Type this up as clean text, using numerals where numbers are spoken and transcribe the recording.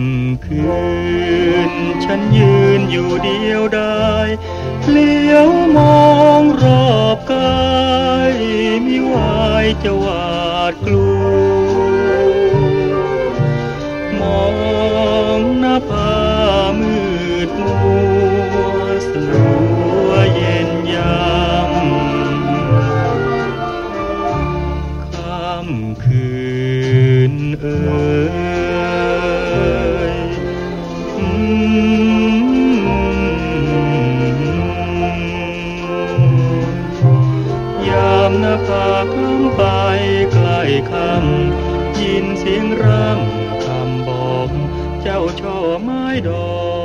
ำคืนฉันยืนอยู่เดียวดายเลี้ยวมองรอบกายมิวายจะหวาดกลัวมองหน้าผามืดมัวสลัวเย็นยามค่ำคืนยามหน้าผาข้ามไปใกล้ค่ำยินเสียงร่ำคำบอกเจ้าช่อไม้ดอก